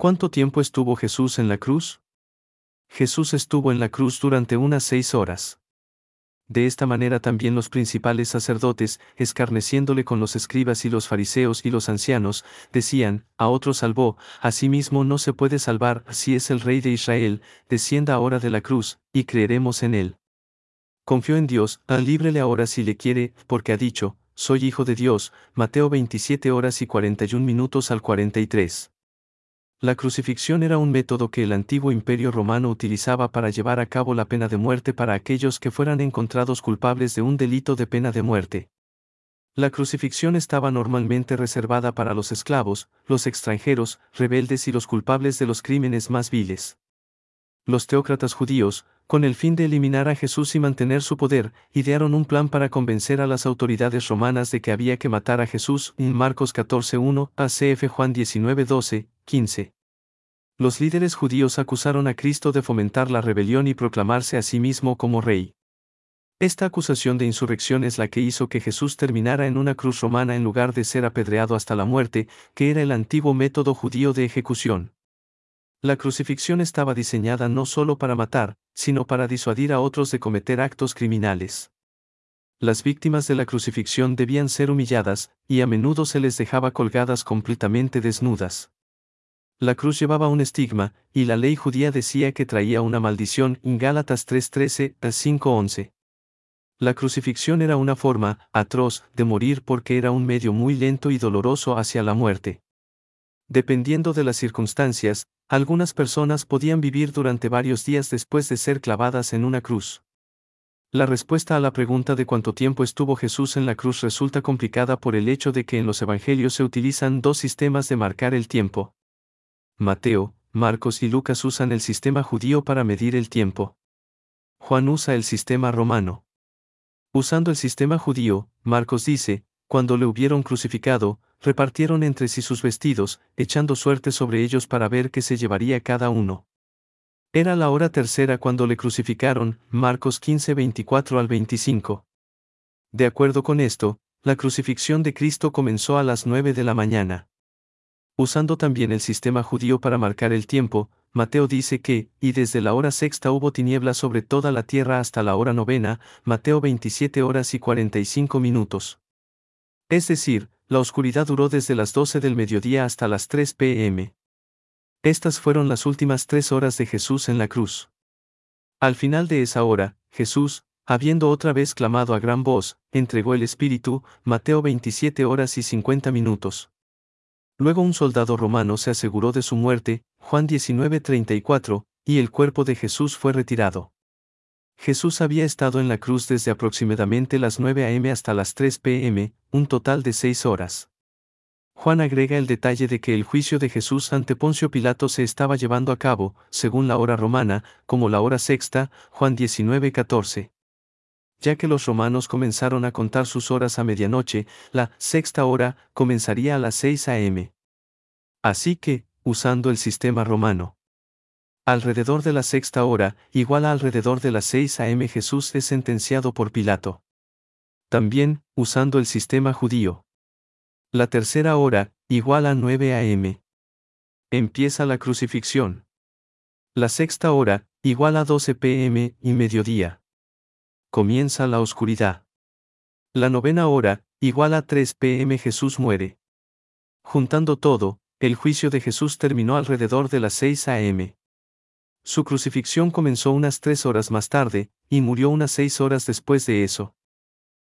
¿Cuánto tiempo estuvo Jesús en la cruz? Jesús estuvo en la cruz durante unas 6 horas. De esta manera también los principales sacerdotes, escarneciéndole con los escribas y los fariseos y los ancianos, decían: a otro salvó, a sí mismo no se puede salvar. Si es el Rey de Israel, descienda ahora de la cruz, y creeremos en él. Confió en Dios, líbrele ahora si le quiere, porque ha dicho: soy hijo de Dios. Mateo 27 horas y 41 minutos al 43. La crucifixión era un método que el antiguo imperio romano utilizaba para llevar a cabo la pena de muerte para aquellos que fueran encontrados culpables de un delito de pena de muerte. La crucifixión estaba normalmente reservada para los esclavos, los extranjeros, rebeldes y los culpables de los crímenes más viles. Los teócratas judíos, con el fin de eliminar a Jesús y mantener su poder, idearon un plan para convencer a las autoridades romanas de que había que matar a Jesús. Marcos 14:1, ACF Juan 19:12, 15. Los líderes judíos acusaron a Cristo de fomentar la rebelión y proclamarse a sí mismo como rey. Esta acusación de insurrección es la que hizo que Jesús terminara en una cruz romana en lugar de ser apedreado hasta la muerte, que era el antiguo método judío de ejecución. La crucifixión estaba diseñada no solo para matar, sino para disuadir a otros de cometer actos criminales. Las víctimas de la crucifixión debían ser humilladas, y a menudo se les dejaba colgadas completamente desnudas. La cruz llevaba un estigma, y la ley judía decía que traía una maldición. Gálatas 3:13 a 5:11. La crucifixión era una forma atroz de morir porque era un medio muy lento y doloroso hacia la muerte. Dependiendo de las circunstancias, algunas personas podían vivir durante varios días después de ser clavadas en una cruz. La respuesta a la pregunta de cuánto tiempo estuvo Jesús en la cruz resulta complicada por el hecho de que en los evangelios se utilizan dos sistemas de marcar el tiempo. Mateo, Marcos y Lucas usan el sistema judío para medir el tiempo. Juan usa el sistema romano. Usando el sistema judío, Marcos dice: cuando le hubieron crucificado, repartieron entre sí sus vestidos, echando suerte sobre ellos para ver qué se llevaría cada uno. Era la hora tercera cuando le crucificaron. Marcos 15:24 al 25. De acuerdo con esto, la crucifixión de Cristo comenzó a las 9 de la mañana. Usando también el sistema judío para marcar el tiempo, Mateo dice que, y desde la hora sexta hubo tinieblas sobre toda la tierra hasta la hora novena. Mateo 27 horas y 45 minutos. Es decir, la oscuridad duró desde las 12 del mediodía hasta las 3 p.m. Estas fueron las últimas 3 horas de Jesús en la cruz. Al final de esa hora, Jesús, habiendo otra vez clamado a gran voz, entregó el Espíritu. Mateo 27 horas y 50 minutos. Luego un soldado romano se aseguró de su muerte. Juan 19:34, y el cuerpo de Jesús fue retirado. Jesús había estado en la cruz desde aproximadamente las 9 a.m. hasta las 3 p.m., un total de 6 horas. Juan agrega el detalle de que el juicio de Jesús ante Poncio Pilato se estaba llevando a cabo, según la hora romana, como la hora sexta. Juan 19:14. Ya que los romanos comenzaron a contar sus horas a medianoche, la sexta hora comenzaría a las 6 a.m. Así que, usando el sistema romano, alrededor de la sexta hora, igual a alrededor de las 6 a.m. Jesús es sentenciado por Pilato. También, usando el sistema judío, la tercera hora, igual a 9 a.m. empieza la crucifixión. La sexta hora, igual a 12 p.m. y mediodía. Comienza la oscuridad. La novena hora, igual a 3 p.m. Jesús muere. Juntando todo, el juicio de Jesús terminó alrededor de las 6 a.m. Su crucifixión comenzó unas 3 horas más tarde, y murió unas 6 horas después de eso.